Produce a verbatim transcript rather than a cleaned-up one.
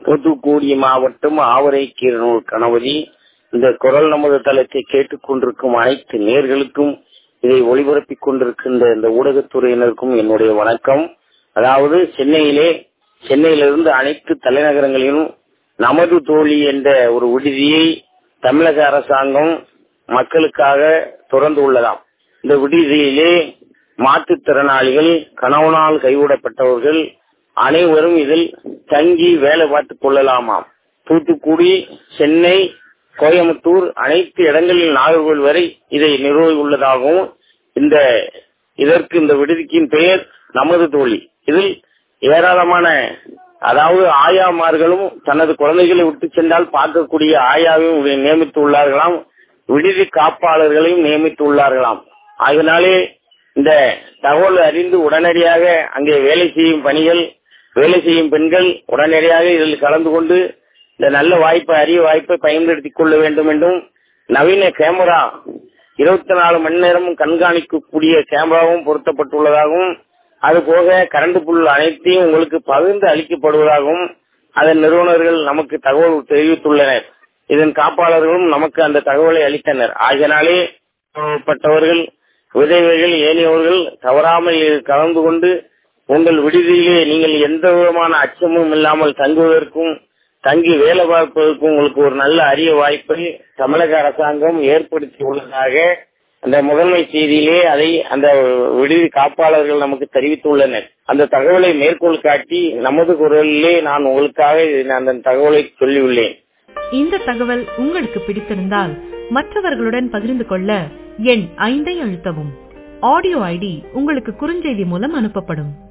தூத்துக்குடி மாவட்டம் ஆவரைக்கீரனூர் கணபதி. இந்த குரல் நமது தளத்தை கேட்டுக் கொண்டிருக்கும் அனைத்து நேர்களுக்கும், இதை ஒளிபரப்பிக் கொண்டிருக்கின்ற இந்த ஊடகத்துறையினருக்கும் என்னுடைய வணக்கம். அதாவது சென்னையிலே சென்னையிலிருந்து அனைத்து தலைநகரங்களிலும் நமது தோழி என்ற ஒரு விடுதியை தமிழக அரசாங்கம் மக்களுக்காக திறந்து உள்ளதாம். இந்த விடுதியிலே மாற்றுத்திறனாளிகள், கணவனால் கைவிடப்பட்டவர்கள் அனைவரும் இதில் தங்கி வேலை பார்த்துக் கொள்ளலாமாம். தூத்துக்குடி, சென்னை, கோயம்புத்தூர் அனைத்து இடங்களில் நாகர்கோவில் வரை இதை நிறுவி உள்ளதாகவும், இந்த இதற்கு இந்த விடுதிக்கின் பெயர் நமது தோழி. இதில் ஏராளமான அதாவது ஆயாமார்களும் தனது குழந்தைகளை விட்டு சென்றால் பார்க்கக்கூடிய ஆயாவையும் நியமித்து உள்ளார்களாம், விடுதி காப்பாளர்களையும் நியமித்து உள்ளார்களாம். அதனாலே இந்த தகவல் அறிந்து உடனடியாக அங்கே வேலை செய்யும் பணிகள் வேலை செய்யும் பெண்கள் உடனடியாக இதில் கலந்து கொண்டு இந்த நல்ல வாய்ப்பை அரிய வாய்ப்பை பயன்படுத்திக் கொள்ள வேண்டும் என்றும், நவீன கேமரா இருபத்தி நாலு மணி நேரமும் கண்காணிக்கக்கூடிய கேமராவும் பொருத்தப்பட்டுள்ளதாகவும், அதுபோக கரண்ட் புல் அனைத்தையும் உங்களுக்கு பகிர்ந்து அளிக்கப்படுவதாகவும் அதன் நிறுவனர்கள் நமக்கு தகவல் தெரிவித்துள்ளனர். இதன் காப்பாளர்களும் நமக்கு அந்த தகவலை அளித்தனர். ஆகினாலே பட்டவர்கள், விதவைகள், ஏனையவர்கள் தவறாமல் கலந்து கொண்டு உங்கள் விடுதியிலே நீங்கள் எந்த விதமான அச்சமும் இல்லாமல் தங்குவதற்கும் தங்கி வேலை பார்ப்பதற்கும் உங்களுக்கு ஒரு நல்ல அரிய வாய்ப்பை தமிழக அரசாங்கம் ஏற்படுத்தி உள்ளதாக அந்த முதன்மை செய்தியிலே அதை அந்த விடுதி காப்பாளர்கள் நமக்கு தெரிவித்துள்ளனர். அந்த தகவலை மேற்கோள் காட்டி நமது குரலிலே நான் உங்களுக்காக அந்த தகவலை சொல்லியுள்ளேன். இந்த தகவல் உங்களுக்கு பிடித்திருந்தால் மற்றவர்களுடன் பகிர்ந்து கொள்ள எண் ஐந்தை அழுத்தவும். ஆடியோ ஐடி உங்களுக்கு குறுஞ்செய்தி மூலம் அனுப்பப்படும்.